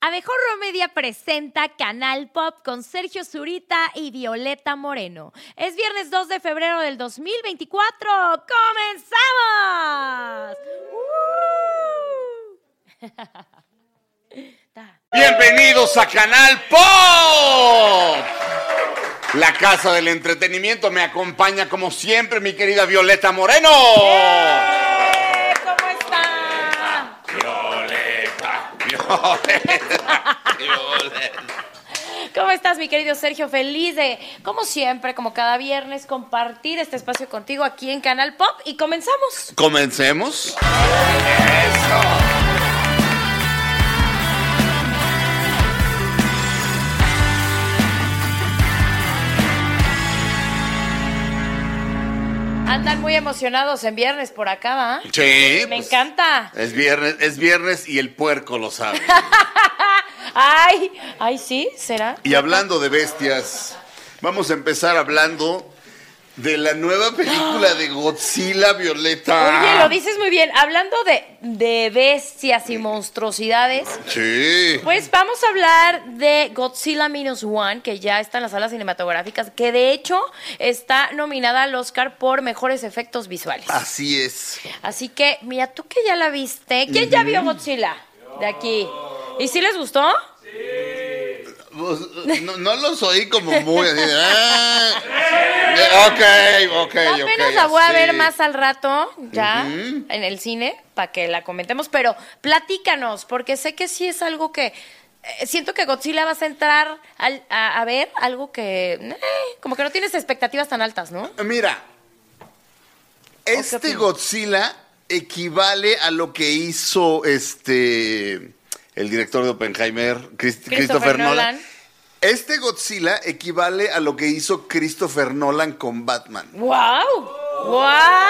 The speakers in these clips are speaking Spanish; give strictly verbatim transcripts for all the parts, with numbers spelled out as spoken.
Abejorro Media presenta Canal Pop con Sergio Zurita y Violeta Moreno. Es viernes dos de febrero del dos mil veinticuatro. ¡Comenzamos! ¡Uh! Bienvenidos a Canal Pop, la casa del entretenimiento. Me acompaña como siempre mi querida Violeta Moreno. ¡Eh! ¿Cómo está? Violeta, Violeta, Violeta. ¿Cómo estás, mi querido Sergio? Feliz de, como siempre, como cada viernes, compartir este espacio contigo aquí en Canal Pop. Y comenzamos. Comencemos. Eso. Andan muy emocionados en viernes por acá, ¿va? Sí. Me pues, encanta. Es viernes, es viernes y el puerco lo sabe. Ay, ay, sí, ¿será? Y hablando de bestias, vamos a empezar hablando de la nueva película de Godzilla, Violeta. Oye, lo dices muy bien. Hablando de, de bestias y monstruosidades, Sí. pues vamos a hablar de Godzilla Minus One, que ya está en las salas cinematográficas, que de hecho está nominada al Oscar por mejores efectos visuales. Así es. Así que, mira, tú que ya la viste, ¿quién ya vio Godzilla de aquí? ¿Y si les gustó? Pues, no, no los oí como muy así. Ah, ok, ok, Apenas ok. la voy a así. ver más al rato, ya, Ujú. en el cine, para que la comentemos, pero platícanos, porque sé que sí es algo que, eh, siento que Godzilla vas a entrar al- a, a ver algo que, eh, como que no tienes expectativas tan altas, ¿no? Mira, qué este opinas? Godzilla equivale a lo que hizo este el director de Oppenheimer, Chris- Christopher, Nolan. Este Godzilla equivale a lo que hizo Christopher Nolan con Batman. ¡Wow! ¡Wow!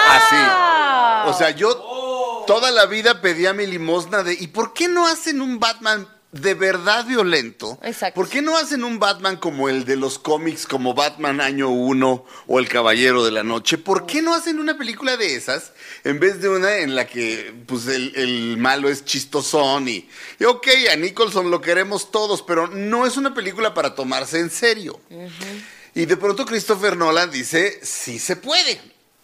Así. O sea, yo toda la vida pedía mi limosna de ¿y por qué no hacen un Batman de verdad violento? Exacto. ¿Por qué no hacen un Batman como el de los cómics, como Batman Año uno o El Caballero de la Noche? ¿Por qué no hacen una película de esas en vez de una en la que pues el, el malo es chistosón y, y ok, a Nicholson lo queremos todos, pero no es una película para tomarse en serio? Y de pronto Christopher Nolan dice, sí se puede.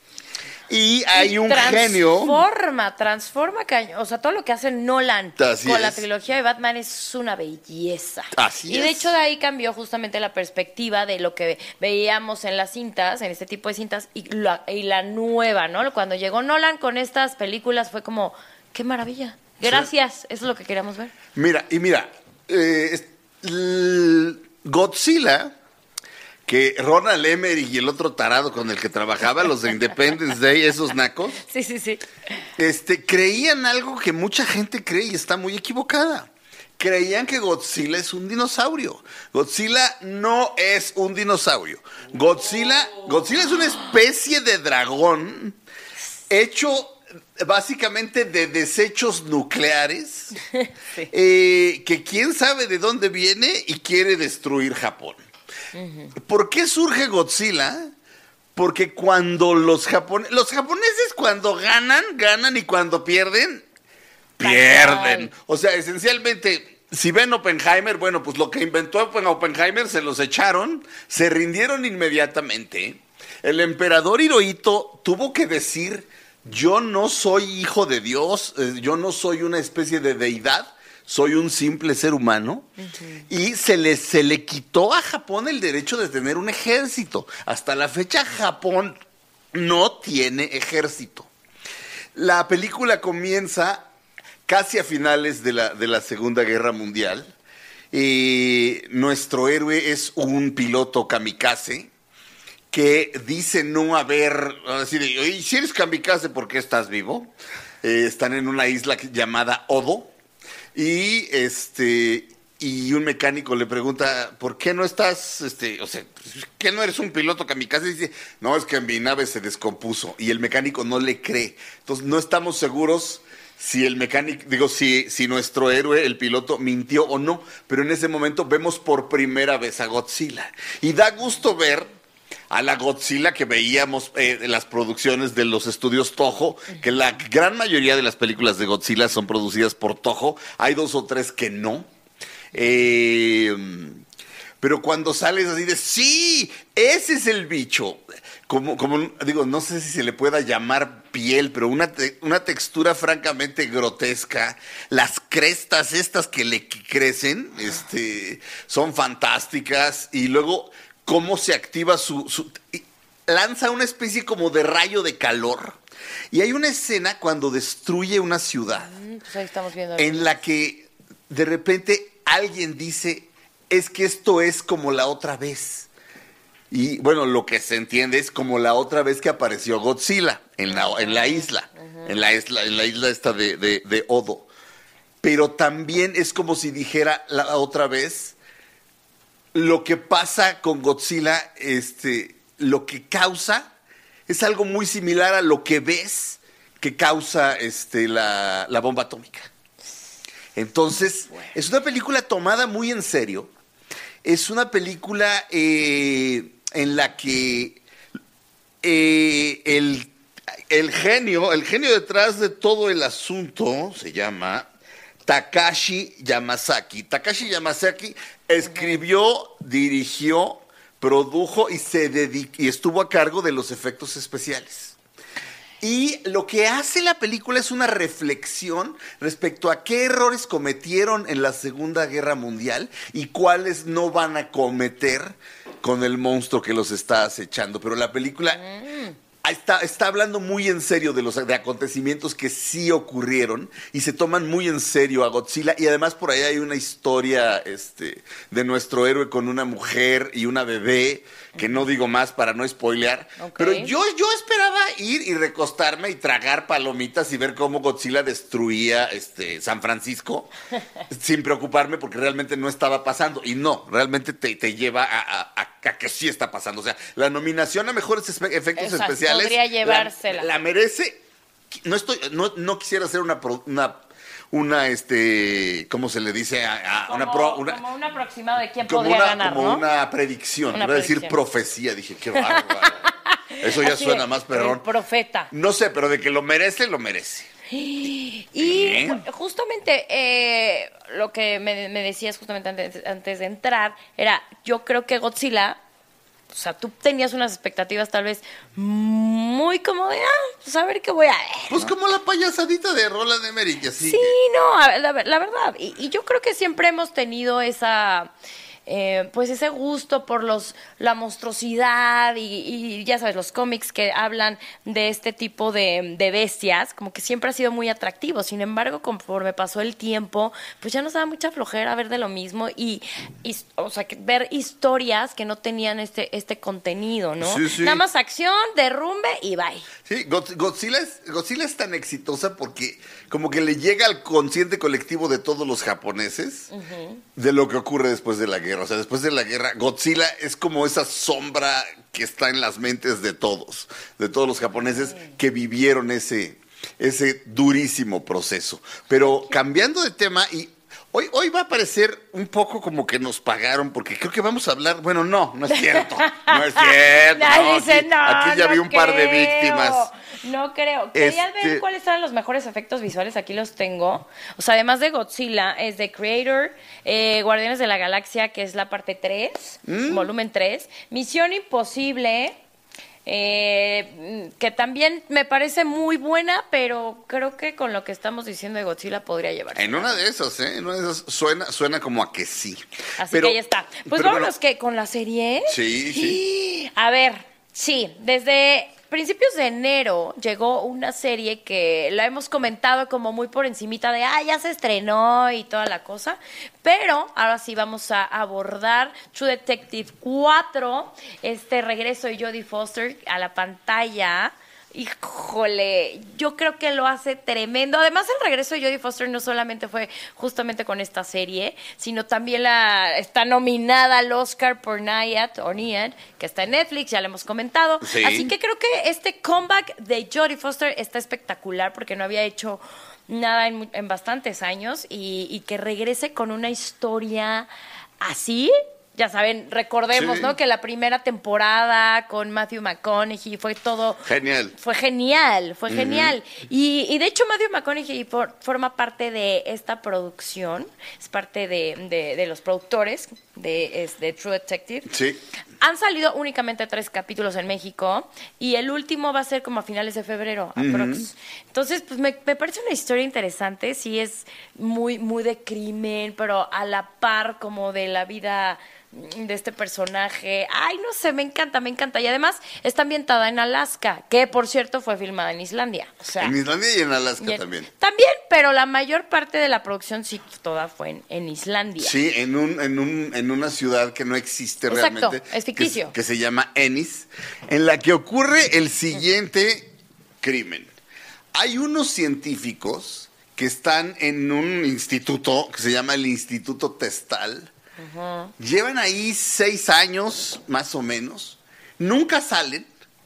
Y hay un genio. Transforma, transforma cañón. O sea, todo lo que hace Nolan Así con la es. trilogía de Batman es una belleza. Así y de es. hecho de ahí cambió justamente la perspectiva de lo que veíamos en las cintas, en este tipo de cintas, y la, y la nueva, ¿no? Cuando llegó Nolan con estas películas fue como, qué maravilla. Gracias, eso es lo que queríamos ver. Mira, y mira, eh, es- l- Godzilla, que Ronald Emmerich y el otro tarado con el que trabajaba, los de Independence Day, esos nacos, Sí, sí, sí. este, creían algo que mucha gente cree y está muy equivocada. Creían que Godzilla es un dinosaurio. Godzilla no es un dinosaurio. Godzilla, Godzilla es una especie de dragón hecho básicamente de desechos nucleares, Sí. eh, que quién sabe de dónde viene y quiere destruir Japón. ¿Por qué surge Godzilla? Porque cuando los japoneses, los japoneses cuando ganan, ganan y cuando pierden, pierden. O sea, esencialmente, si ven Oppenheimer, bueno, pues lo que inventó Oppenheimer se los echaron, se rindieron inmediatamente. El emperador Hirohito tuvo que decir, yo no soy hijo de Dios, eh, yo no soy una especie de deidad, soy un simple ser humano. Y se le, se le quitó a Japón el derecho de tener un ejército. Hasta la fecha Japón no tiene ejército. La película comienza casi a finales de la, de la Segunda Guerra Mundial. Y nuestro héroe es un piloto kamikaze que dice no haber, así de, "Oye, si eres kamikaze, ¿por qué estás vivo?" Eh, están en una isla que- llamada Odo. Y este y un mecánico le pregunta, ¿por qué no estás, este, o sea, ¿qué no eres un piloto kamikaze? Y dice, no, es que mi nave se descompuso. Y el mecánico no le cree. Entonces no estamos seguros si el mecánico, digo, si, si nuestro héroe, el piloto, mintió o no. Pero en ese momento vemos por primera vez a Godzilla. Y da gusto ver a la Godzilla que veíamos eh, en las producciones de los estudios Toho, que la gran mayoría de las películas de Godzilla son producidas por Toho. Hay dos o tres que no. Eh, pero cuando sales así de, sí, ese es el bicho. Como, como, digo, no sé si se le pueda llamar piel, pero una, te, una textura francamente grotesca. Las crestas estas que le crecen, este, son fantásticas. Y luego, cómo se activa su... su lanza una especie como de rayo de calor. Y hay una escena cuando destruye una ciudad. Mm, pues ahí estamos viendo. En la que de repente alguien dice, es que esto es como la otra vez. Y bueno, lo que se entiende es como la otra vez que apareció Godzilla en la, en la isla, uh-huh. en la isla, en la isla esta de, de, de Odo. Pero también es como si dijera la otra vez, lo que pasa con Godzilla, este, lo que causa es algo muy similar a lo que ves que causa este, la, la bomba atómica. Entonces, bueno. Es una película tomada muy en serio. Es una película eh, en la que eh, el, el genio, el genio detrás de todo el asunto se llama Takashi Yamazaki. Takashi Yamazaki escribió, uh-huh. dirigió, produjo y, se dedic- y estuvo a cargo de los efectos especiales. Y lo que hace la película es una reflexión respecto a qué errores cometieron en la Segunda Guerra Mundial y cuáles no van a cometer con el monstruo que los está acechando. Pero la película mm. está, está hablando muy en serio de los de acontecimientos que sí ocurrieron y se toman muy en serio a Godzilla. Y además por ahí hay una historia este, de nuestro héroe con una mujer y una bebé, que no digo más para no spoilear, okay. Pero yo, yo esperaba ir y recostarme y tragar palomitas y ver cómo Godzilla destruía este, San Francisco sin preocuparme porque realmente no estaba pasando. Y no, realmente te, te lleva a, a, a, a que sí está pasando. O sea, la nominación a mejores espe- efectos Exacto, especiales podría llevársela. La, la merece. No, estoy, no, no quisiera hacer una... una una, este, ¿cómo se le dice? A, a como, una, pro, una como un aproximado de quién como podría una, ganar, como ¿no? una predicción, una iba a decir predicción. Profecía, dije, qué bárbaro. Eso ya Así suena de, más perrón. El profeta. No sé, pero de que lo merece, lo merece. Y ¿Eh? justamente eh, lo que me, me decías justamente antes, antes de entrar era, yo creo que Godzilla... O sea, tú tenías unas expectativas tal vez muy como de, ah, pues a ver qué voy a ver. Pues ¿no? como la payasadita de Roland Emmerich, así. Sí, no, la, la verdad. Y, y yo creo que siempre hemos tenido esa... Eh, pues ese gusto por los la monstruosidad y, y ya sabes, los cómics que hablan de este tipo de, de bestias, como que siempre ha sido muy atractivo. Sin embargo, conforme pasó el tiempo, pues ya nos daba mucha flojera ver de lo mismo y, y o sea, que ver historias que no tenían este este contenido, ¿no? Sí, sí. Nada más acción, derrumbe y bye. Sí, Godzilla es, Godzilla es tan exitosa porque como que le llega al consciente colectivo de todos los japoneses uh-huh. de lo que ocurre después de la guerra. O sea, después de la guerra, Godzilla es como esa sombra que está en las mentes de todos, de todos los japoneses uh-huh. que vivieron ese, ese durísimo proceso. Pero cambiando de tema y... Hoy, hoy va a parecer un poco como que nos pagaron, porque creo que vamos a hablar... Bueno, no, no es cierto. No es cierto. No, no, dice, aquí, no, aquí ya no vi un creo, par de víctimas. No creo. ¿Querías Este... ver cuáles eran los mejores efectos visuales? Aquí los tengo. O sea, además de Godzilla, es The Creator, eh, Guardianes de la Galaxia, que es la parte tres, ¿Mm? volumen tres. Misión Imposible... Eh, que también me parece muy buena, pero creo que con lo que estamos diciendo de Godzilla podría llevarse. En una de esas, ¿eh? En una de esas suena, suena como a que sí. Así pero, que ya está. Pues vámonos bueno, que con la serie. Sí, sí. A ver, sí, desde principios de enero llegó una serie que la hemos comentado como muy por encimita de, ah, ya se estrenó y toda la cosa, pero ahora sí vamos a abordar True Detective cuatro, este regreso de Jodie Foster a la pantalla. Híjole, yo creo que lo hace tremendo. Además, el regreso de Jodie Foster no solamente fue justamente con esta serie, sino también la está nominada al Oscar por Nyad, o Nyad, que está en Netflix, ya lo hemos comentado. Sí. Así que creo que este comeback de Jodie Foster está espectacular porque no había hecho nada en, en bastantes años y, y que regrese con una historia así, ya saben, recordemos, Sí. ¿no? Que la primera temporada con Matthew McConaughey fue todo... Genial. Fue genial, fue genial. Y, y de hecho Matthew McConaughey for- forma parte de esta producción, es parte de, de, de los productores de, es de True Detective. Sí. Han salido únicamente tres capítulos en México y el último va a ser como a finales de febrero, aprox. Entonces, pues me, me parece una historia interesante, sí es muy, muy de crimen, pero a la par como de la vida de este personaje. Ay, no sé, me encanta, me encanta. Y además está ambientada en Alaska, que por cierto fue filmada en Islandia. O sea, En Islandia y en Alaska y en- también. También, pero la mayor parte de la producción sí toda fue en, en Islandia. Sí, en un, en un, en una ciudad que no existe Exacto, realmente. es ficticio. Que, que se llama Ennis, en la que ocurre el siguiente crimen. Hay unos científicos que están en un instituto que se llama el Instituto Testal. Llevan ahí seis años, más o menos. Nunca salen.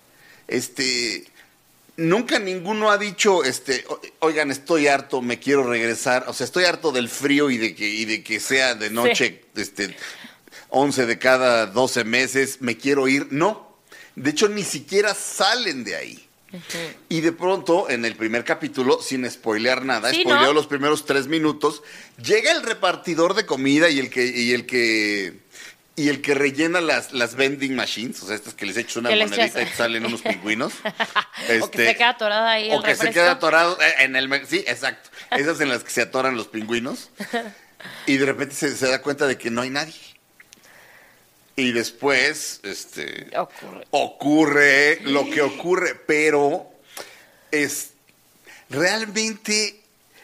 Este, nunca ninguno ha dicho, este, "O- oigan, estoy harto, me quiero regresar. O sea, estoy harto del frío y de que, y de que sea de noche, este, once de cada doce meses, me quiero ir. No. De hecho, ni siquiera salen de ahí. Y de pronto, en el primer capítulo, sin spoilear nada, Sí, spoileo ¿no? los primeros tres minutos, llega el repartidor de comida y el que, y el que, y el que rellena las, las vending machines, o sea, estas que les echas una Que les monedita echas- y te salen unos pingüinos. O que se queda atorada ahí O el que se refresco. queda atorado eh, en el... me- Sí, exacto. Esas en las que se atoran los pingüinos. Y de repente se, se da cuenta de que no hay nadie. Y después, este... Ocurre. ocurre lo que ocurre, pero es realmente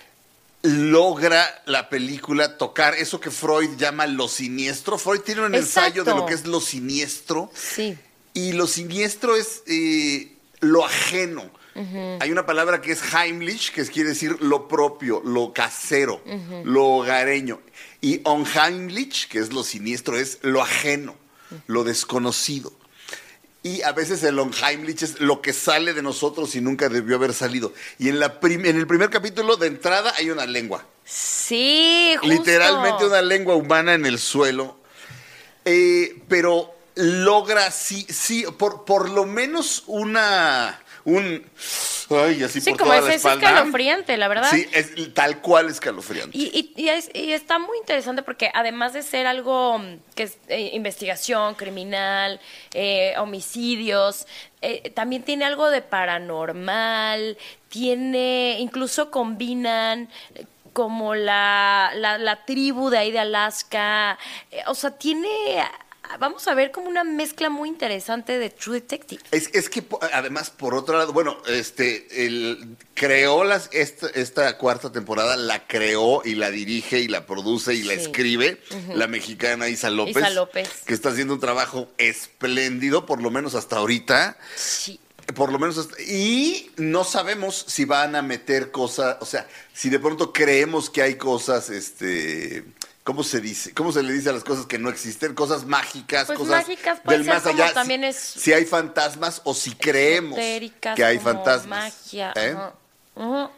logra la película tocar eso que Freud llama lo siniestro. Freud tiene un ensayo de Exacto. lo que es lo siniestro, Sí. y lo siniestro es eh, lo ajeno. Hay una palabra que es Heimlich, que quiere decir lo propio, lo casero, lo hogareño. Y unheimlich, que es lo siniestro, es lo ajeno, lo desconocido. Y a veces el unheimlich es lo que sale de nosotros y nunca debió haber salido. Y en, la prim- en el primer capítulo, de entrada, hay una lengua. Sí, justo. Literalmente una lengua humana en el suelo. Eh, pero logra, sí, sí, por, por lo menos una... Un... Ay, así Sí, por como toda es, la es espalda. escalofriante, la verdad. Sí, es tal cual escalofriante. Y, y, y, es- y está muy interesante porque además de ser algo mm, que es eh, investigación criminal, eh, homicidios, eh, también tiene algo de paranormal, tiene, incluso combinan eh, como la, la, la tribu de ahí de Alaska, eh, o sea, tiene, vamos a ver como una mezcla muy interesante de True Detective. Es, es que po- además, por otro lado, bueno, este, el, creó las, esta, esta cuarta temporada, la creó y la dirige y la produce y la Sí. escribe la mexicana Isa López, Isa López. que está haciendo un trabajo espléndido, por lo menos hasta ahorita. Sí. Por lo menos, hasta- y no sabemos si van a meter cosas, o sea, si de pronto creemos que hay cosas, este, ¿cómo se dice? ¿Cómo se le dice a las cosas que no existen? Cosas mágicas, Pues cosas mágicas puede del ser más como allá. también si, es si hay fantasmas o si creemos Esotéricas, que hay como fantasmas. magia. ¿Eh? Ajá. Ujú.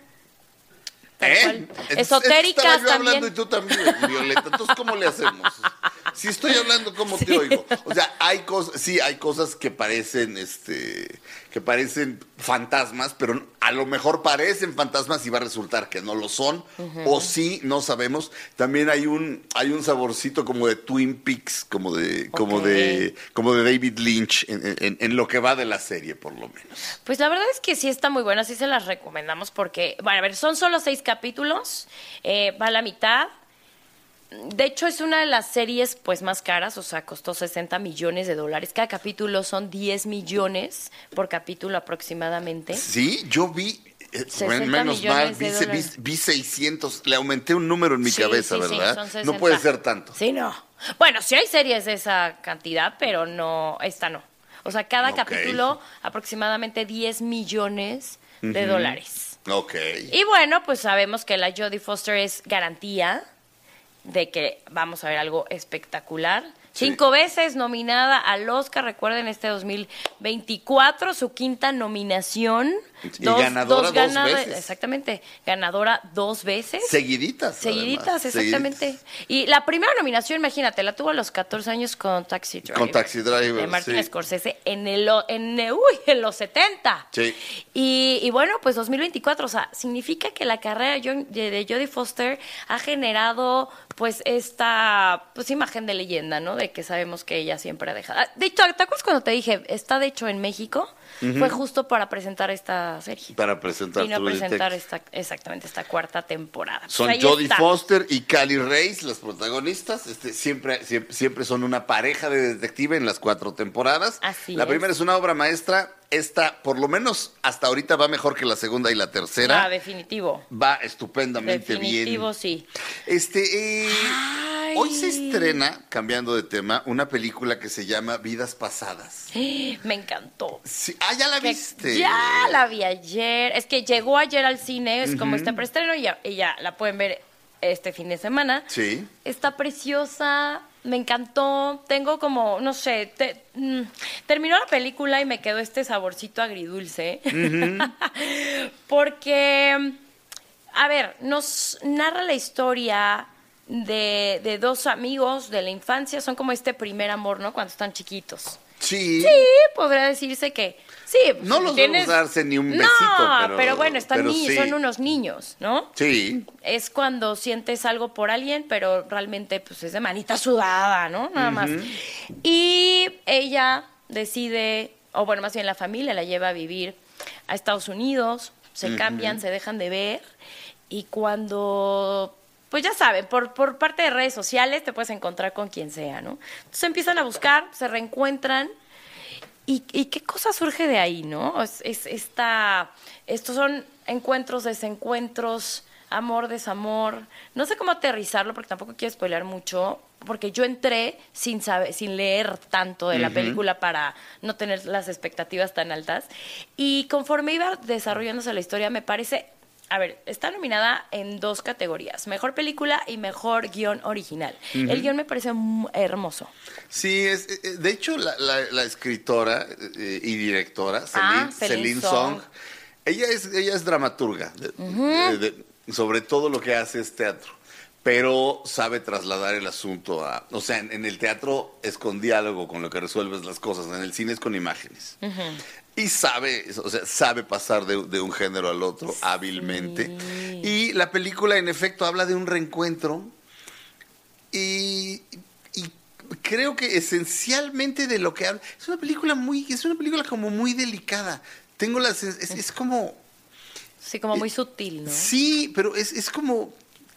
Tal ¿Eh? cual. Es- es que Esotéricas estaba yo también. hablando y tú también, Violeta. Entonces, ¿cómo le hacemos? Si estoy hablando, ¿cómo te oigo? O sea, hay cosas, sí, hay cosas que parecen, este, que parecen fantasmas, pero a lo mejor parecen fantasmas y va a resultar que no lo son, o sí, no sabemos. También hay un, hay un saborcito como de Twin Peaks, como de, como Ok. de, como de David Lynch en, en- en lo que va de la serie, por lo menos. Pues la verdad es que sí está muy buena, sí se las recomendamos porque, bueno, a ver, son solo seis capítulos, eh, va a la mitad. De hecho, es una de las series pues más caras, o sea, costó sesenta millones de dólares. Cada capítulo son diez millones por capítulo aproximadamente. Sí, yo vi, eh, sesenta menos mal, millones de vi, se- vi, dólares. vi seiscientos, le aumenté un número en mi Sí, cabeza, sí, sí, ¿verdad? son No sesenta. puede ser tanto. Sí, no. Bueno, sí hay series de esa cantidad, pero no, esta no. O sea, cada Ok. capítulo aproximadamente diez millones de Ujú. dólares. Ok. Y bueno, pues sabemos que la Jodie Foster es garantía de que vamos a ver algo espectacular. Sí. Cinco veces nominada al Oscar, recuerden, este dos mil veinticuatro, su quinta nominación. Y ganadora dos veces. Exactamente, ganadora dos veces. Seguiditas. Seguiditas, además, exactamente. seguiditas. Y la primera nominación, imagínate, la tuvo a los catorce años con Taxi Driver. Con Taxi Driver, de Martin sí. Scorsese en, el, en, uy, en los setenta. Sí. Y, y bueno, pues dos mil veinticuatro, o sea, significa que la carrera de, de Jodie Foster ha generado pues esta pues imagen de leyenda, ¿no? De que sabemos que ella siempre ha dejado. De hecho, ¿te acuerdas cuando te dije, está de hecho en México? Uh-huh. Fue justo para presentar esta serie. Para presentar Vino a True presentar Detective. esta, exactamente esta cuarta temporada. Son pues Jodie está. Foster y Cally Race, las protagonistas. Este, siempre, siempre, siempre son una pareja de detective en las cuatro temporadas. Así la es. primera es una obra maestra. Esta, por lo menos hasta ahorita, va mejor que la segunda y la tercera. Ah, definitivo. Va estupendamente Definitivo, bien. sí. Este, eh, hoy se estrena, cambiando de tema, una película que se llama Vidas Pasadas. Me encantó. Sí. Ah, ya la viste. Ya la vi ayer. Es que llegó ayer al cine, es uh-huh. como este preestreno y ya, y ya la pueden ver este fin de semana. Sí. Está preciosa. Me encantó, tengo como, no sé, te, mm, terminó la película y me quedó este saborcito agridulce, uh-huh. porque, a ver, nos narra la historia de, de dos amigos de la infancia, son como este primer amor, ¿no? Cuando están chiquitos. Sí. Sí, podría decirse que sí. No los tienes... vamos a darse ni un besito, no, pero... pero bueno, están pero niños, sí. son unos niños, ¿no? Sí. Es cuando sientes algo por alguien, pero realmente pues es de manita sudada, ¿no? Nada uh-huh. más. Y ella decide, o bueno, más bien la familia la lleva a vivir a Estados Unidos, se uh-huh. cambian, se dejan de ver, y cuando... Pues ya saben, por, por parte de redes sociales te puedes encontrar con quien sea, ¿no? Entonces empiezan a buscar, se reencuentran, y, y qué cosa surge de ahí, ¿no? Es, es esta, estos son encuentros, desencuentros, amor, desamor. No sé cómo aterrizarlo porque tampoco quiero spoilear mucho, porque yo entré sin saber, sin leer tanto de la uh-huh. película para no tener las expectativas tan altas. Y conforme iba desarrollándose la historia, me parece... A ver, está nominada en dos categorías, mejor película y mejor guión original. Uh-huh. El guión me parece muy hermoso. Sí, es, de hecho la, la, la escritora eh, y directora, ah, Celine Song, Song, ella es, ella es dramaturga, de, uh-huh. de, de, sobre todo lo que hace es teatro, pero sabe trasladar el asunto a... O sea, en, en el teatro es con diálogo, con lo que resuelves las cosas, en el cine es con imágenes. Uh-huh. Y sabe, o sea, sabe pasar de, de un género al otro sí. hábilmente. Y la película, en efecto, habla de un reencuentro. Y, y creo que esencialmente de lo que habla... Es una película muy... Es una película como muy delicada. Tengo las... Es, es como... Sí, como muy eh, sutil, ¿no? Sí, pero es, es como...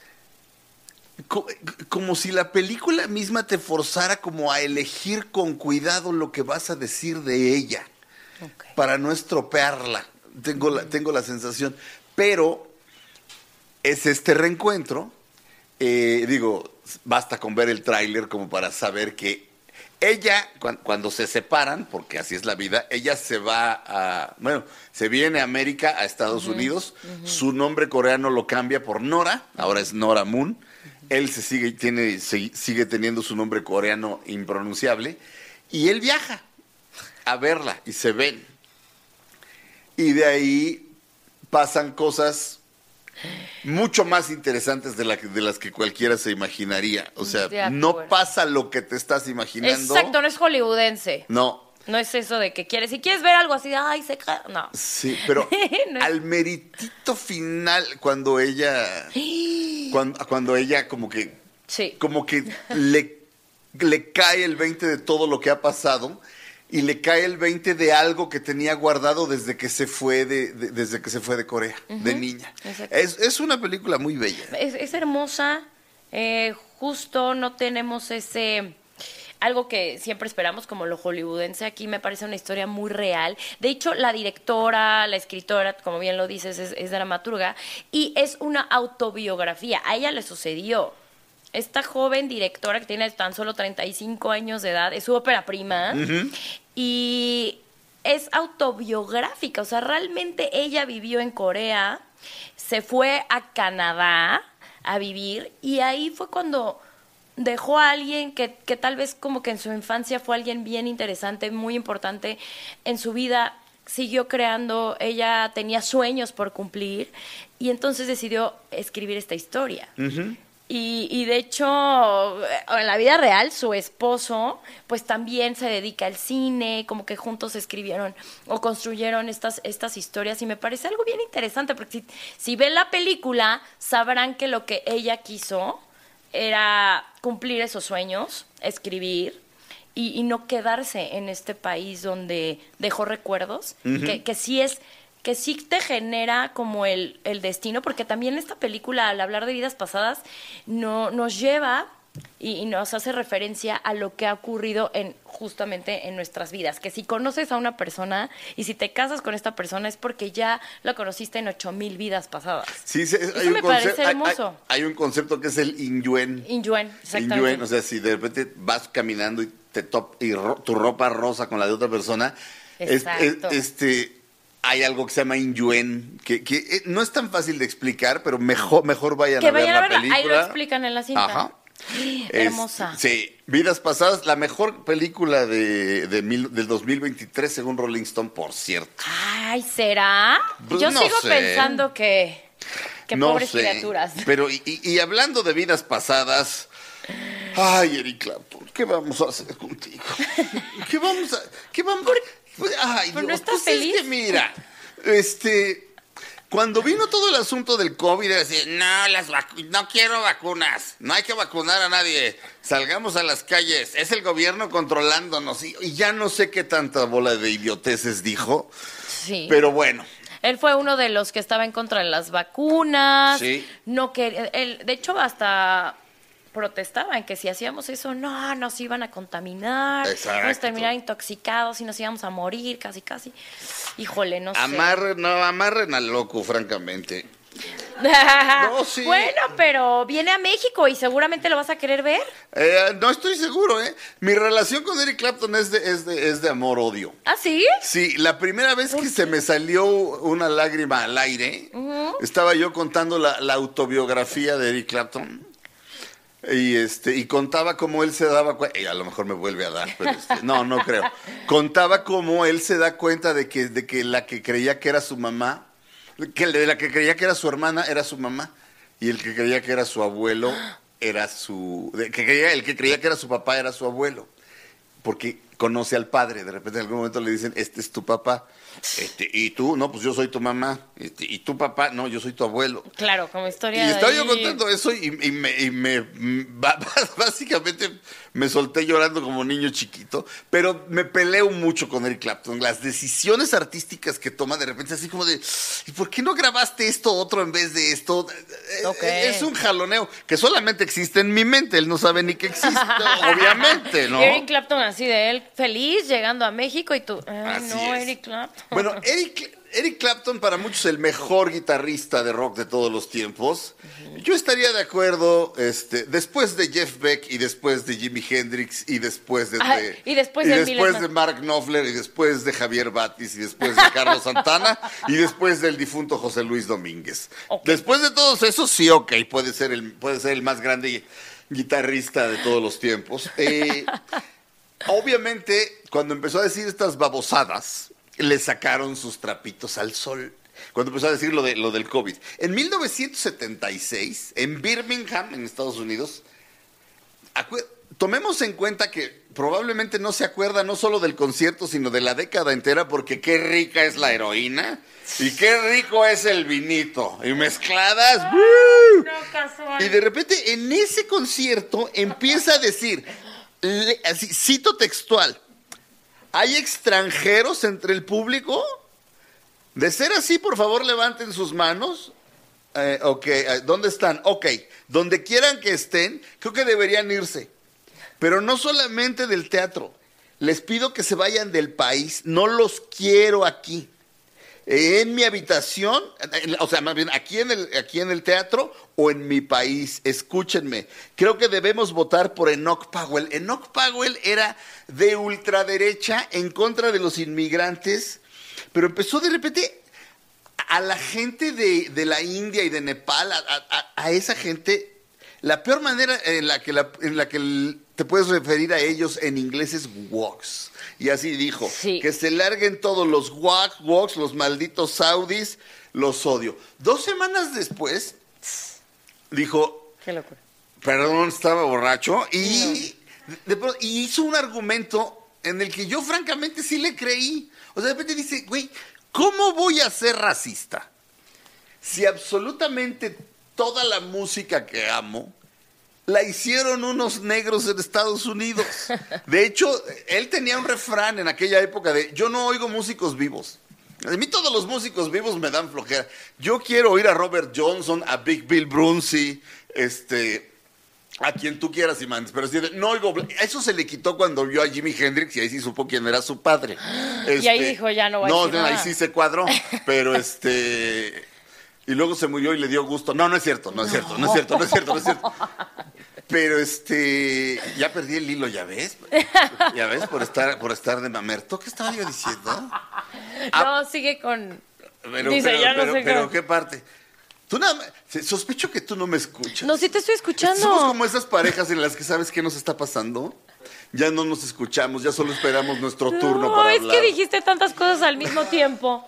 Como si la película misma te forzara como a elegir con cuidado lo que vas a decir de ella. Okay. Para no estropearla, tengo la, tengo la sensación. Pero es este reencuentro, eh, digo, basta con ver el tráiler como para saber que ella, cuando, cuando se separan, porque así es la vida, ella se va a, bueno, se viene a América, a Estados uh-huh. Unidos, uh-huh. su nombre coreano lo cambia por Nora, ahora es Nora Moon, uh-huh. él se sigue, tiene, se, sigue teniendo su nombre coreano impronunciable, y él viaja a verla y se ven. Y de ahí pasan cosas mucho más interesantes de, la, de las que cualquiera se imaginaría. O sea, no pasa lo que te estás imaginando. Exacto, no es hollywoodense. No. No es eso de que quieres, si quieres ver algo así, ay, se cae. No. Sí, pero no es... al meritito final, cuando ella, cuando, cuando ella como que, sí. como que le, le cae el veinte de todo lo que ha pasado. Y le cae el veinte de algo que tenía guardado desde que se fue de, de desde que se fue de Corea, uh-huh. de niña. Es, es una película muy bella. Es, es hermosa. Eh, justo no tenemos ese... Algo que siempre esperamos como lo hollywoodense. Aquí me parece una historia muy real. De hecho, la directora, la escritora, como bien lo dices, es, es dramaturga. Y es una autobiografía. A ella le sucedió. Esta joven directora que tiene tan solo treinta y cinco años de edad, es su ópera prima, uh-huh. y es autobiográfica, o sea, realmente ella vivió en Corea, se fue a Canadá a vivir, y ahí fue cuando dejó a alguien que, que tal vez como que en su infancia fue alguien bien interesante, muy importante en su vida, siguió creando, ella tenía sueños por cumplir y entonces decidió escribir esta historia. Uh-huh. Y, y de hecho, en la vida real, su esposo, pues también se dedica al cine, como que juntos escribieron o construyeron estas, estas historias, y me parece algo bien interesante, porque si, si ven la película, sabrán que lo que ella quiso era cumplir esos sueños, escribir, y, y no quedarse en este país donde dejó recuerdos, uh-huh. que, que sí es... que sí te genera como el, el destino, porque también esta película, al hablar de vidas pasadas, no, nos lleva y, y nos hace referencia a lo que ha ocurrido en justamente en nuestras vidas, que si conoces a una persona y si te casas con esta persona es porque ya la conociste en ocho mil vidas pasadas. Sí, sí, Eso hay un me concepto, parece hermoso. Hay, hay un concepto que es el inyuen. Inyuen, exactamente. Inyuen, o sea, si de repente vas caminando y, te top, y ro, tu ropa rosa con la de otra persona, exacto. Es, es, este... hay algo que se llama Inyuen, que, que eh, no es tan fácil de explicar, pero mejor, mejor vayan que a ver vayan la a verla. película. Ahí lo explican en la cinta. Ajá. Hermosa. Es, sí, Vidas Pasadas, la mejor película de, de mil, del dos mil veintitrés según Rolling Stone, por cierto. Ay, ¿será? Pues Yo no sigo sé. pensando que, que no pobres sé. criaturas. Pero, y, y hablando de vidas pasadas, ay, Eric Clapton, ¿qué vamos a hacer contigo? ¿Qué vamos a...? ¿Qué vamos a...? Ay, ¿Pero Dios, no estás pues feliz? es que mira, este... Cuando vino todo el asunto del COVID, era así, no, las vacu- no quiero vacunas, no hay que vacunar a nadie, salgamos a las calles, es el gobierno controlándonos, y, y ya no sé qué tanta bola de idioteces dijo, Sí. pero bueno. Él fue uno de los que estaba en contra de las vacunas. Sí. No que él, de hecho, hasta protestaban que si hacíamos eso, no, nos iban a contaminar, Exacto. nos terminar intoxicados y nos íbamos a morir, casi, casi. Híjole, no sé. Amarren, no, amarren al loco, francamente. no, sí. Bueno, pero viene a México y seguramente lo vas a querer ver. Eh, no estoy seguro, ¿eh? Mi relación con Eric Clapton es de, es de, es de amor-odio. ¿Ah, sí? Sí, la primera vez que se me salió una lágrima al aire, uh-huh. estaba yo contando la, la autobiografía de Eric Clapton. Y este y contaba cómo él se daba cuenta, y a lo mejor me vuelve a dar, pero este, no, no creo. Contaba cómo él se da cuenta de que, de que la que creía que era su mamá, que de la que creía que era su hermana era su mamá, y el que creía que era su abuelo era su... de, que creía, el que creía que era su papá era su abuelo, porque conoce al padre, de repente en algún momento le dicen, este es tu papá. Este, y tú, no, pues yo soy tu mamá. Este, y tu papá, no, yo soy tu abuelo. Claro, como historia. Y estaba de yo ahí. contando eso y, y, me, y me, básicamente me solté llorando como niño chiquito, pero me peleo mucho con Eric Clapton. Las decisiones artísticas que toma de repente, así como de, ¿y por qué no grabaste esto otro en vez de esto? Okay. Es un jaloneo que solamente existe en mi mente. Él no sabe ni que existe, obviamente, ¿no? Eric Clapton, así de él, feliz, llegando a México y tú, ay, no, es. Eric Clapton. Bueno, Eric, Eric Clapton para muchos el mejor guitarrista de rock de todos los tiempos. Uh-huh. Yo estaría de acuerdo, este, después de Jeff Beck y después de Jimi Hendrix y después de, ah, de y después, y de, después de Mark Knopfler y después de Javier Batis y después de Carlos Santana y después del difunto José Luis Domínguez. Okay. Después de todos esos, sí, ok, puede ser el, puede ser el más grande guitarrista de todos los tiempos. Eh, obviamente, cuando empezó a decir estas babosadas, le sacaron sus trapitos al sol. Cuando empezó a decir lo, de, lo del COVID. En mil novecientos setenta y seis, en Birmingham, en Estados Unidos, tomemos en cuenta que probablemente no se acuerda no solo del concierto, sino de la década entera, porque qué rica es la heroína y qué rico es el vinito. Y mezcladas. Ay, ¡uh! no, casual. Y de repente en ese concierto empieza a decir, le, así, cito textual, ¿hay extranjeros entre el público? De ser así, por favor, levanten sus manos. Eh, ok, ¿dónde están? Ok, donde quieran que estén, creo que deberían irse. Pero no solamente del teatro. Les pido que se vayan del país. No los quiero aquí. En mi habitación, o sea, más bien aquí en el, aquí en el teatro o en mi país. Escúchenme. Creo que debemos votar por Enoch Powell. Enoch Powell era de ultraderecha en contra de los inmigrantes, pero empezó de repente a la gente de, de la India y de Nepal, a, a, a esa gente La peor manera en la que, la, en la que el- te puedes referir a ellos en inglés es woks. Y así dijo, Sí. que se larguen todos los woks, woks, los malditos saudis, los odio. Dos semanas después, dijo, Qué locura. perdón, estaba borracho, y, de pronto- y hizo un argumento en el que yo francamente sí le creí. O sea, de repente dice, güey, ¿cómo voy a ser racista si absolutamente toda la música que amo la hicieron unos negros en Estados Unidos? De hecho, él tenía un refrán en aquella época de, yo no oigo músicos vivos. A mí todos los músicos vivos me dan flojera. Yo quiero oír a Robert Johnson, a Big Bill Brunsey, este, a quien tú quieras y mandes. Pero si no oigo, eso se le quitó cuando vio a Jimi Hendrix y ahí sí supo quién era su padre. Y ahí Este, dijo, ya no va a no, decir no, ahí nada. sí se cuadró. Pero este... Y luego se murió y le dio gusto. No, no es cierto, no es cierto, no es cierto, no es cierto, no es cierto. Pero este, ya perdí el hilo, ¿ya ves? ¿Ya ves? Por estar, por estar de mamerto. ¿Qué estaba yo diciendo? No, sigue con... Pero, Dice, pero, ya no pero, sé pero, cómo. ¿qué parte? Tú nada más, sospecho que tú no me escuchas. No, sí te estoy escuchando. Somos como esas parejas en las que sabes qué nos está pasando. Ya no nos escuchamos, ya solo esperamos nuestro turno No, para es hablar. que dijiste tantas cosas al mismo tiempo.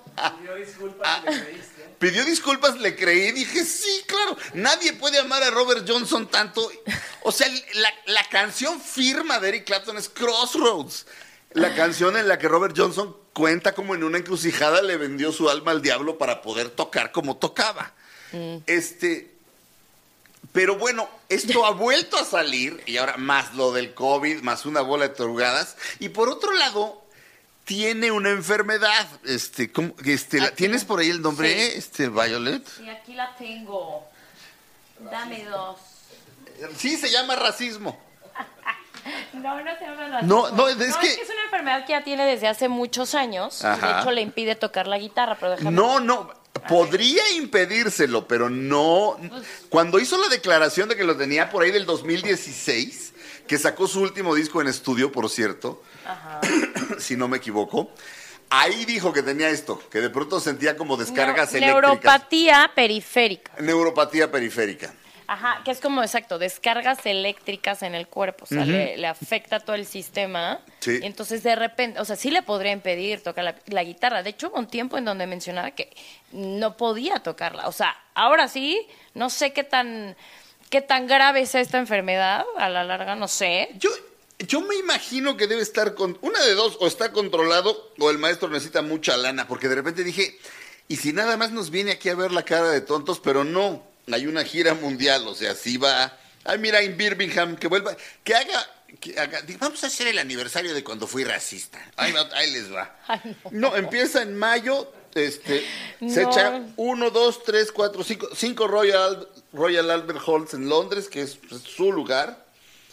Pidió disculpas, le creí, dije, sí, claro, nadie puede amar a Robert Johnson tanto. O sea, la, la canción firma de Eric Clapton es Crossroads. La canción en la que Robert Johnson cuenta como en una encrucijada le vendió su alma al diablo para poder tocar como tocaba. Mm. Este, pero bueno, esto ha vuelto a salir, y ahora más lo del COVID, más una bola de tarugadas. Y por otro lado, tiene una enfermedad. Este, ¿cómo? Este, la- ¿Tienes por ahí el nombre, Sí. este, Violet? Y aquí la tengo. Dame dos. Sí, se llama racismo. No, no se llama racismo. No, no, es No, que- es que es una enfermedad que ya tiene desde hace muchos años. Y Ajá. de hecho le impide tocar la guitarra, pero déjame... No, no, podría impedírselo, pero no. Cuando hizo la declaración de que lo tenía por ahí del dos mil dieciséis, que sacó su último disco en estudio, por cierto, Ajá. si no me equivoco, ahí dijo que tenía esto, que de pronto sentía como descargas Neu- eléctricas. Neuropatía periférica. Neuropatía periférica. Ajá, que es como, exacto, descargas eléctricas en el cuerpo, o sea, le, le afecta todo el sistema. Sí. Y entonces de repente, o sea, sí le podría impedir tocar la, la guitarra. De hecho, hubo un tiempo en donde mencionaba que no podía tocarla. O sea, ahora sí, no sé qué tan, qué tan grave es esta enfermedad, a la larga, no sé. Yo, yo me imagino que debe estar con una de dos, o está controlado o el maestro necesita mucha lana, porque de repente dije, ¿y si nada más nos viene aquí a ver la cara de tontos? Pero no, hay una gira mundial, o sea, sí va. Ay, mira, en Birmingham, que vuelva, que haga, que haga, vamos a hacer el aniversario de cuando fui racista. Ahí, va- ahí les va. Ay, no. empieza en mayo, este, se No. echa uno, dos, tres, cuatro, cinco, cinco Royal, Royal Albert Halls en Londres, que es pues, su lugar.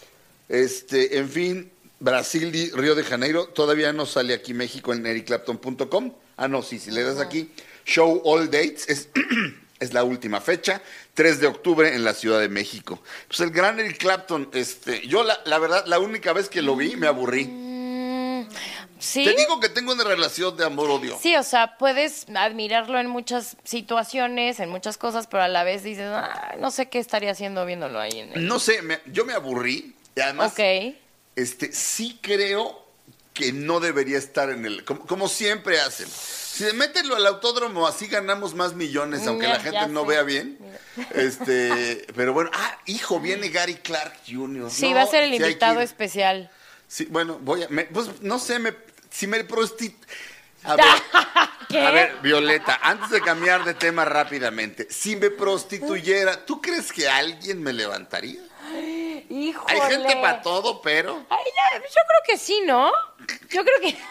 Este, en fin, Brasil y Río de Janeiro, todavía no sale aquí México en eric clapton punto com. Ah, no, sí, si le das aquí, Show All Dates, es, es la última fecha, tres de octubre en la Ciudad de México. Pues el gran Eric Clapton, este, yo la, la verdad, la única vez que lo vi, me aburrí. Mm, ¿sí? Te digo que tengo una relación de amor-odio. Sí, o sea, puedes admirarlo en muchas situaciones, en muchas cosas, pero a la vez dices, "Ay, no sé qué estaría haciendo viéndolo ahí en el... No sé, me- yo me aburrí, y además, Ok. este, sí creo que no debería estar en el, como, como siempre hacen. Si mételo al autódromo, así ganamos más millones, aunque Ya, la gente ya no sé. vea bien. Este, pero bueno, ah, hijo, viene Gary Clark junior Sí, No, va a ser el sí hay que invitado ir. especial. Sí, bueno, voy a, me- pues no sé, me, si me prosti... A ver, ¿Qué? a ver, Violeta, antes de cambiar de tema rápidamente, si me prostituyera, ¿tú crees que alguien me levantaría? Híjole. Hay gente para todo, pero... Ay, ya, yo creo que sí, ¿no? Yo creo que...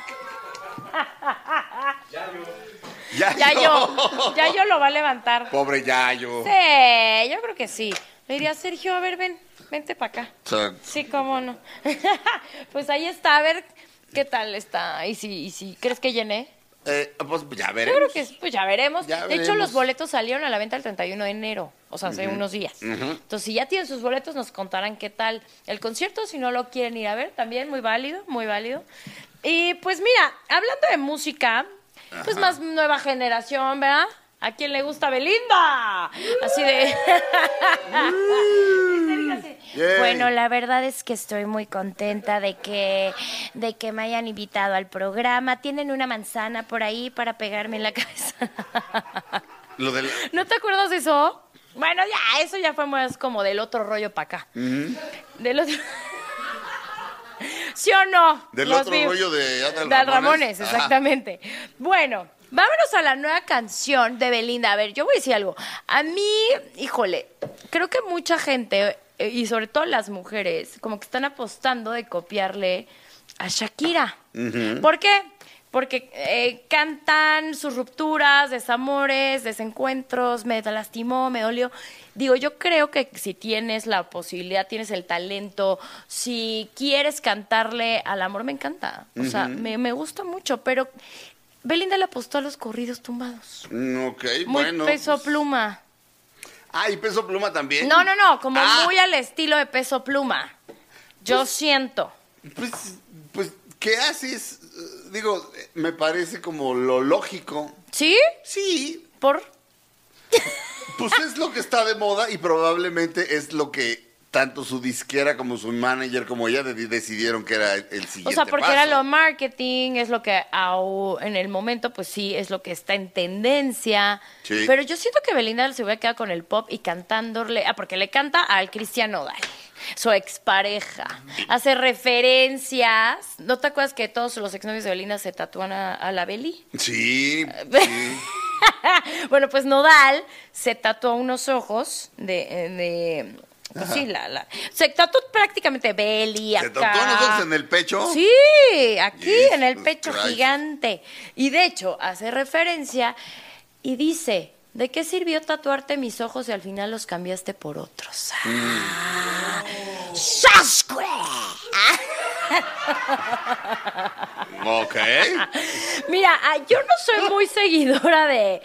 Ya, Ya yo, ya yo lo va a levantar. Pobre Yayo. Sí, yo creo que sí. Le diría, Sergio, a ver, ven, vente para acá. O sea, Sí, cómo no. Pues ahí está, a ver qué tal está. ¿Y si, y si crees que llené? eh, pues ya Yo veremos. creo que pues ya veremos. Ya de hecho, veremos. los boletos salieron a la venta el treinta y uno de enero, o sea, hace unos días. Entonces, si ya tienen sus boletos, nos contarán qué tal el concierto. Si no lo quieren ir a ver, también muy válido, muy válido. Y pues mira, hablando de música, pues más nueva generación, ¿verdad? ¿A quién le gusta Belinda? Así de... así. Yay. Bueno, la verdad es que estoy muy contenta de que, de que me hayan invitado al programa. ¿Tienen una manzana por ahí para pegarme en la cabeza? Lo del... ¿No te acuerdas de eso? Bueno, ya, eso ya fue más como del otro rollo para acá. Uh-huh. Del otro... ¿Sí o no? Del Los otro vi... rollo de Adal Dal Ramones. Ramones, exactamente. Bueno, vámonos a la nueva canción de Belinda. A ver, yo voy a decir algo. A mí, híjole, creo que mucha gente, eh, y sobre todo las mujeres, como que están apostando de copiarle a Shakira. Uh-huh. ¿Por qué? Porque eh, cantan sus rupturas, desamores, desencuentros, me lastimó, me dolió. Digo, yo creo que si tienes la posibilidad, tienes el talento, si quieres cantarle al amor, me encanta. O sea, Ujú. me, me gusta mucho, pero Belinda le apostó a los corridos tumbados. Mm, Ok, Muy bueno. Peso pues- Pluma. Ah, ¿y Peso Pluma también? No, no, no, como Ah. muy al estilo de Peso Pluma. Yo Pues- siento. Pues, pues, ¿qué haces? Eh, Digo, eh, me parece como lo lógico. ¿Sí? Sí, ¿Por? pues es lo que está de moda y probablemente es lo que tanto su disquera como su manager como ella de- decidieron que era el siguiente O sea, porque paso. era lo marketing, es lo que au- en el momento, pues sí, es lo que está en tendencia. Sí. Pero yo siento que Belinda se hubiera quedado con el pop y cantándole, ah, porque le canta al Cristian Nodal, su expareja. Hace referencias. ¿No te acuerdas que todos los exnovios de Belinda se tatúan a, a la Beli? Sí, sí. Bueno, pues Nodal se tatuó unos ojos de... de pues sí, la, la, se tatuó prácticamente Beli acá. ¿Se tatuó nosotros en el pecho? Sí, aquí en el Jesus pecho Christ. gigante. Y de hecho, hace referencia y dice, ¿de qué sirvió tatuarte mis ojos y al final los cambiaste por otros? Ah, ¡Sascue! Ok. Mira, ah, yo no soy muy seguidora de,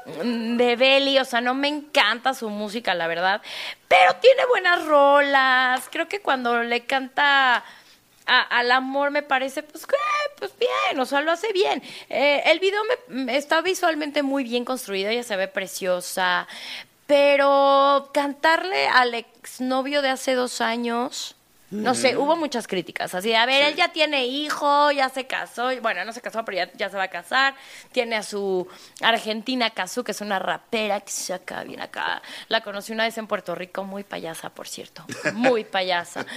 de Beli, o sea, no me encanta su música, la verdad, pero tiene buenas rolas. Creo que cuando le canta a- al amor me parece, pues, ¿qué? Pues bien, o sea, lo hace bien. Eh, el video me, está visualmente muy bien construido, ella se ve preciosa, pero cantarle al exnovio de hace dos años... No sé, hubo muchas críticas, así de, a ver, Sí. él ya tiene hijo, ya se casó, y- bueno, no se casó, pero ya, ya se va a casar, tiene a su Argentina Cazzu, que es una rapera que se acá, bien acá, la conocí una vez en Puerto Rico, muy payasa, por cierto, muy payasa,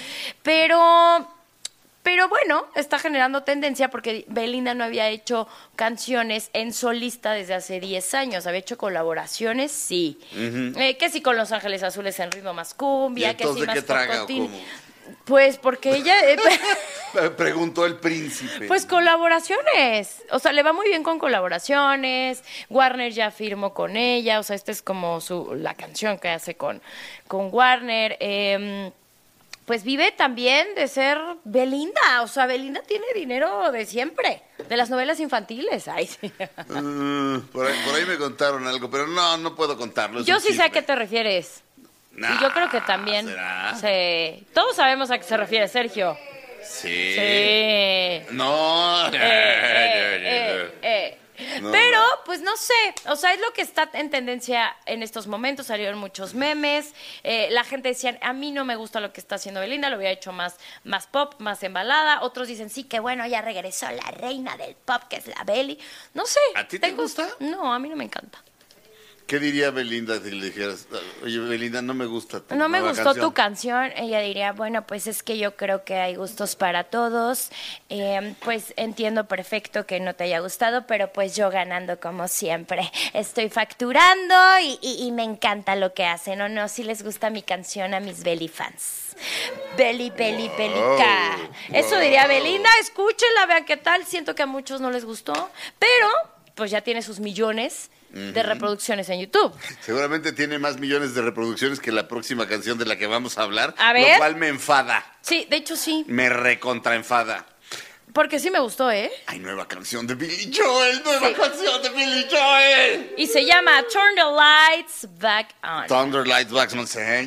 pero... Pero bueno, está generando tendencia porque Belinda no había hecho canciones en solista desde hace diez años. Había hecho colaboraciones, sí. Eh, que sí con Los Ángeles Azules en ritmo más cumbia, ¿Y que sí entonces más qué traga o cocotín. cómo? Pues porque ella... eh, Preguntó el príncipe. Pues colaboraciones, o sea, le va muy bien con colaboraciones, Warner ya firmó con ella, o sea, esta es como su la canción que hace con, con Warner, eh, pues vive también de ser Belinda, o sea, Belinda tiene dinero de siempre, de las novelas infantiles, ay, sí. Mm, por, ahí, por ahí me contaron algo, pero no, no puedo contarlo. es Yo un sí sé a chisme. qué te refieres, Nah, y yo creo que también, ¿será? sí, todos sabemos a qué se refiere Sergio, Sí. sí. No. Eh, eh, eh, eh. No, Pero, no. pues no sé, o sea, es lo que está en tendencia en estos momentos, salieron muchos memes, eh, la gente decía, a mí no me gusta lo que está haciendo Belinda, lo hubiera hecho más, más pop, más embalada, otros dicen, sí, que bueno, ya regresó la reina del pop, que es la Beli, no sé. ¿A ti te gusta? No, a mí no me encanta. ¿Qué diría Belinda si le dijeras, oye, Belinda, no me gusta tu No me nueva gustó canción"? tu canción, ella diría, bueno, pues es que yo creo que hay gustos para todos, eh, pues entiendo perfecto que no te haya gustado, pero pues yo ganando como siempre, estoy facturando y, y- y me encanta lo que hacen, o no, si les gusta mi canción a mis Beli fans. Beli, Beli, Belica. Eso diría Belinda, escúchenla, vean qué tal, siento que a muchos no les gustó, pero pues ya tiene sus millones de reproducciones en YouTube. Seguramente tiene más millones de reproducciones que la próxima canción de la que vamos a hablar, A ver. lo cual me enfada, Sí, de hecho sí, me recontraenfada. porque sí me gustó, ¿eh? Hay nueva canción de Billy Joel, nueva Sí. canción de Billy Joel. Y se llama Turn the Lights Back On. Thunder Lights Waxman,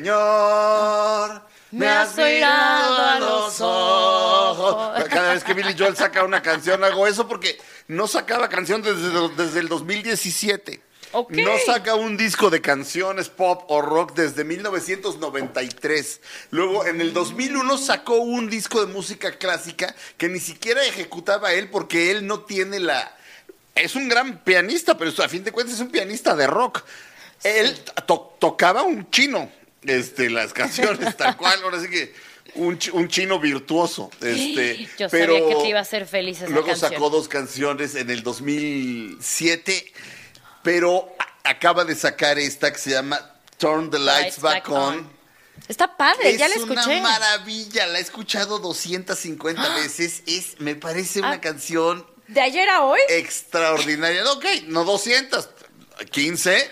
Señor, me has mirado a los ojos. Cada vez que Billy Joel saca una canción hago eso porque no sacaba canción desde, desde el dos mil diecisiete. Ok. No saca un disco de canciones pop o rock desde mil novecientos noventa y tres. Luego, en el dos mil uno sacó un disco de música clásica que ni siquiera ejecutaba él porque él no tiene la... Es un gran pianista, pero a fin de cuentas es un pianista de rock. Sí. Él to tocaba un chino, este, las canciones, tal cual. Ahora sí que un, ch un chino virtuoso. Este, Yo pero sabía que te iba a hacer feliz esa luego canción. sacó dos canciones en el dos mil siete, pero acaba de sacar esta que se llama Turn the Lights, Lights Back, Back On. on. Está padre, es ya la escuché. Es una maravilla, la he escuchado doscientas cincuenta ¡Ah! veces. Es, me parece una ah. canción... ¿De ayer a hoy? Extraordinaria. Ok, no doscientas, quince.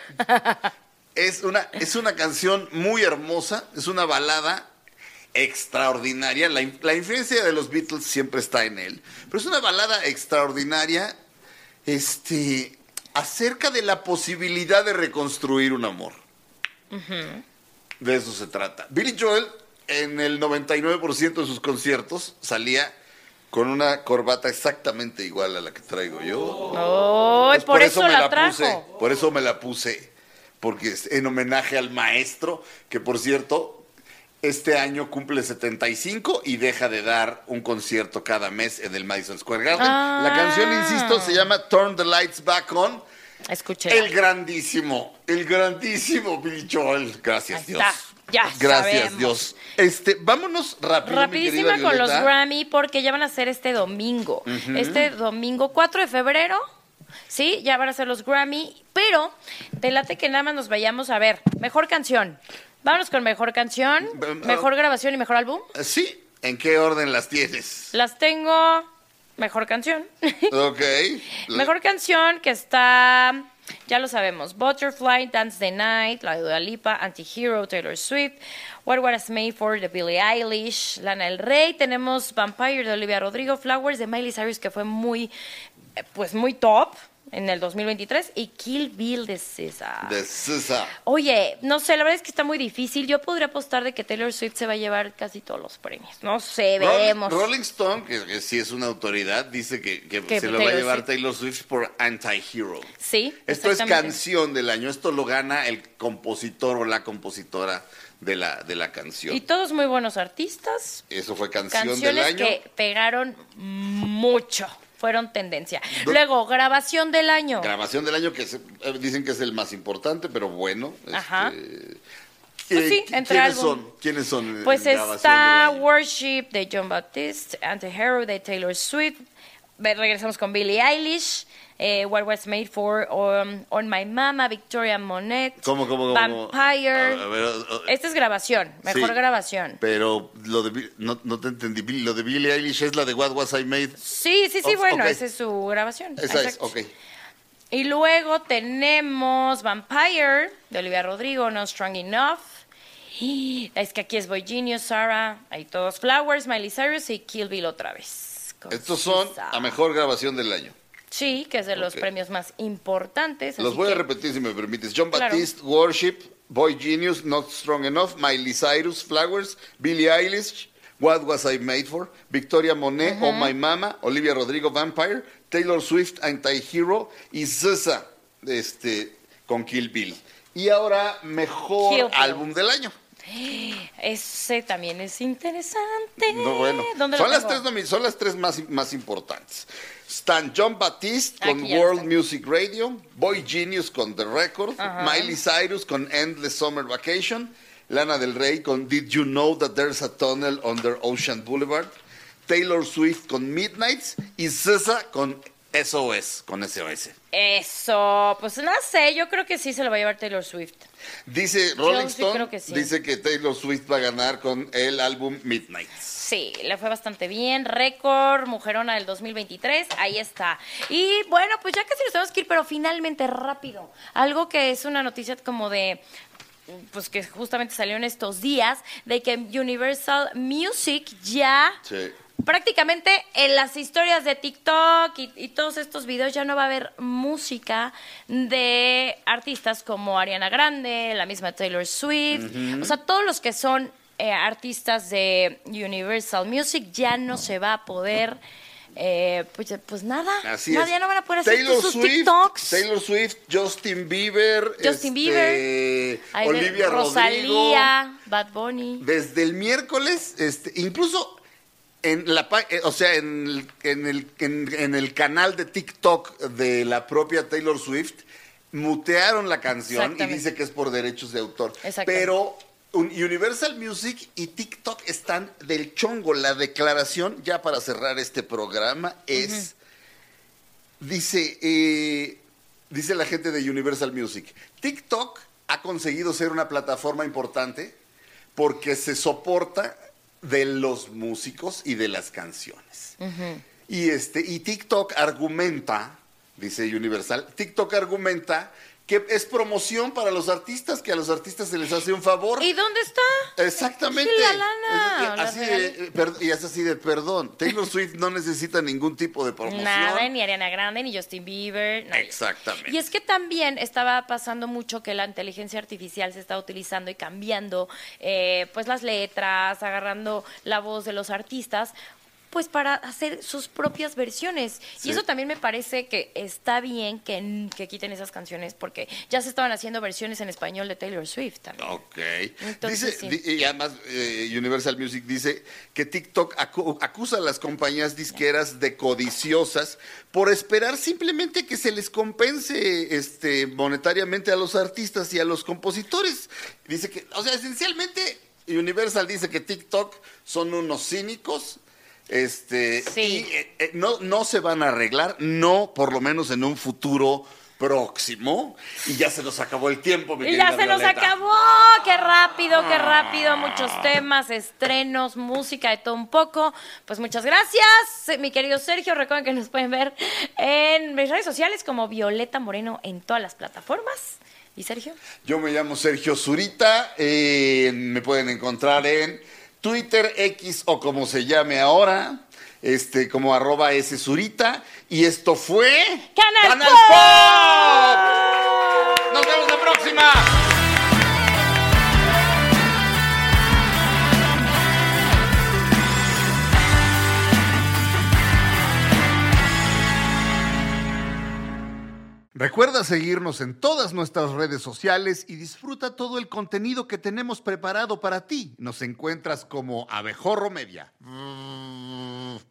Es una, es una canción muy hermosa, es una balada extraordinaria. La, la influencia de los Beatles siempre está en él, pero es una balada extraordinaria este, acerca de la posibilidad de reconstruir un amor. Uh-huh. De eso se trata. Billy Joel, en el noventa y nueve por ciento de sus conciertos, salía con una corbata exactamente igual a la que traigo yo. Oh, pues por, por eso, eso me la, la trajo. Puse, por eso me la puse, porque es en homenaje al maestro, que por cierto, este año cumple setenta y cinco y deja de dar un concierto cada mes en el Madison Square Garden. Ah. La canción, insisto, se llama Turn the Lights Back On. Escuché. El grandísimo, el grandísimo Billy Joel. Gracias, Dios. Está. Ya Gracias, sabemos. Dios. Este, vámonos rápido, Rapidísima mi con los Violeta. Grammy porque ya van a ser este domingo. Uh-huh. Este domingo cuatro de febrero, sí, ya van a ser los Grammy, pero te late que nada más nos vayamos a ver. Mejor canción. Vámonos con mejor canción, mejor grabación y mejor álbum. Sí, ¿en qué orden las tienes? Las tengo mejor canción. Ok. Mejor canción que está... Ya lo sabemos, Butterfly, Dance the Night, la de Dua Lipa, Anti-Hero, Taylor Swift, What Was Made For, de Billie Eilish, Lana del Rey, tenemos Vampire de Olivia Rodrigo, Flowers de Miley Cyrus, que fue muy, pues muy top en el dos mil veintitrés, y Kill Bill de S Z A. De S Z A. Oye, no sé, la verdad es que está muy difícil. Yo podría apostar de que Taylor Swift se va a llevar casi todos los premios. No sé, veremos. Rolling, Rolling Stone, que, que sí es una autoridad, dice que, que se lo va a llevar Swift? Taylor Swift por Anti-Hero. Sí, esto es canción del año. Esto lo gana el compositor o la compositora de la, de la canción. Y todos muy buenos artistas. Eso fue canción Canciones del año. que pegaron mucho. Fueron tendencia. Luego, grabación del año. Grabación del año, que se, eh, dicen que es el más importante, pero bueno. Ajá. Este, pues sí, eh, entre ¿quiénes álbum. son? ¿Quiénes son? Pues está Worship de John Baptiste, Anti-Hero de Taylor Swift. Regresamos con Billie Eilish. Eh, What Was Made For, um, On My Mama, Victoria Monet. ¿Cómo, cómo, cómo? Vampire. A ver, a ver, Esta es grabación, mejor sí, grabación. Pero lo de no, no te entendí. Lo de Billie Eilish es la de What Was I Made. Sí, sí, sí, of, bueno, okay. esa es su grabación. Esa exacto. es, ok. Y luego tenemos Vampire de Olivia Rodrigo, No Strong Enough. Y es que aquí es Boy Genius, Sarah, hay todos Flowers, Miley Cyrus y Kill Bill otra vez. Estos son la mejor grabación del año. Sí, que es de los okay. premios más importantes. Los voy que... a repetir si me permites. John claro. Baptiste, Worship, Boy Genius, Not Strong Enough, Miley Cyrus, Flowers, Billie Eilish, What Was I Made For, Victoria Monet, uh-huh. Oh My Mama, Olivia Rodrigo, Vampire, Taylor Swift, Anti-Hero y S Z A, este, con Kill Bill. Y ahora, mejor Kill álbum Bill. Del año. Ese también es interesante. No, bueno, ¿Dónde son, lo las tres, son las tres más, más importantes. Están John Baptiste con World Music Radio, Boy Genius con The Record, uh-huh. Miley Cyrus con Endless Summer Vacation, Lana del Rey con Did You Know That There's a Tunnel Under Ocean Boulevard, Taylor Swift con Midnights y S Z A con S O S, con S O S. Eso, pues no sé, yo creo que sí se lo va a llevar Taylor Swift. Dice Rolling sí Stone, que sí. dice que Taylor Swift va a ganar con el álbum Midnights. Sí, le fue bastante bien. Récord, Mujerona del dos mil veintitrés, ahí está. Y bueno, pues ya casi nos tenemos que ir, pero finalmente rápido. Algo que es una noticia como de... pues que justamente salió en estos días, de que Universal Music ya... Sí. Prácticamente en las historias de TikTok y, y todos estos videos ya no va a haber música de artistas como Ariana Grande, la misma Taylor Swift, uh-huh. o sea, todos los que son eh, artistas de Universal Music ya no se va a poder eh, pues, pues nada, Así nada, es. ya no van a poder hacer Taylor sus Swift, TikToks. Taylor Swift, Justin Bieber, Justin este, Bieber, Olivia Rosalía, Rodrigo. Bad Bunny. Desde el miércoles, este, incluso en la, eh, o sea, en el, en el, en, en el canal de TikTok de la propia Taylor Swift, mutearon la canción y dice que es por derechos de autor. Pero Universal Music y TikTok están del chongo. La declaración, ya para cerrar este programa, es, uh-huh. dice, eh, dice la gente de Universal Music, TikTok ha conseguido ser una plataforma importante porque se soporta de los músicos y de las canciones. Uh-huh. Y, este, y TikTok argumenta, dice Universal, TikTok argumenta que es promoción para los artistas, que a los artistas se les hace un favor. ¿Y dónde está? Exactamente. La lana. Es, así de, per, y es así de perdón. Taylor Swift no necesita ningún tipo de promoción. Nada, ni Ariana Grande, ni Justin Bieber. Nadie. Exactamente. Y es que también estaba pasando mucho que la inteligencia artificial se está utilizando y cambiando eh, pues las letras, agarrando la voz de los artistas, pues para hacer sus propias versiones. Sí. Y eso también me parece que está bien que, que quiten esas canciones, porque ya se estaban haciendo versiones en español de Taylor Swift también. Ok. Entonces, dice, sí. Y además eh, Universal Music dice que TikTok acu- acusa a las compañías disqueras de codiciosas por esperar simplemente que se les compense este, monetariamente a los artistas y a los compositores. Dice que, o sea, esencialmente Universal dice que TikTok son unos cínicos. Este, sí. Y eh, eh, no, no se van a arreglar, no por lo menos en un futuro próximo. Y ya se nos acabó el tiempo, mi Y ya se Violeta. nos acabó. Qué rápido, qué rápido. Muchos temas, estrenos, música, de todo un poco. Pues muchas gracias, mi querido Sergio. Recuerden que nos pueden ver en mis redes sociales como Violeta Moreno en todas las plataformas. ¿Y Sergio? Yo me llamo Sergio Zurita. Eh, me pueden encontrar en Twitter, X o como se llame ahora, este, como arroba S Zurita. Y esto fue Canal, Canal Pop. Pop. Nos vemos la próxima. Recuerda seguirnos en todas nuestras redes sociales y disfruta todo el contenido que tenemos preparado para ti. Nos encuentras como Abejorro Media.